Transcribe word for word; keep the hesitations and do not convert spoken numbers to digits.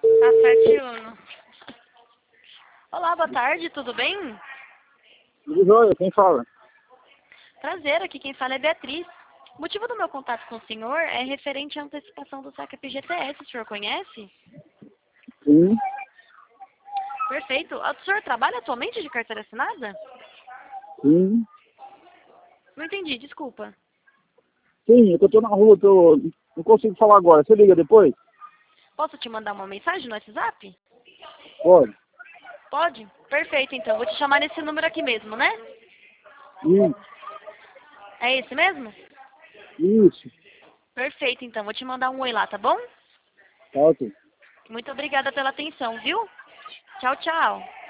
Café Uno. Olá, boa tarde, tudo bem? Tudo jóia, quem fala? Prazer, aqui quem fala é Beatriz. O motivo do meu contato com o senhor é referente à antecipação do saque F G T S, o senhor conhece? Sim, Perfeito. O senhor trabalha atualmente de carteira assinada? sim. Não entendi, desculpa. Sim, é que eu tô na rua, tô... não consigo falar agora. Você liga depois? Posso te mandar uma mensagem no WhatsApp? Pode. Pode? Perfeito, então. Vou te chamar nesse número aqui mesmo, né? Isso, É esse mesmo? isso. Perfeito, então. Vou te mandar um oi lá, tá bom? Tá, ok. Muito obrigada pela atenção, viu? Tchau, tchau.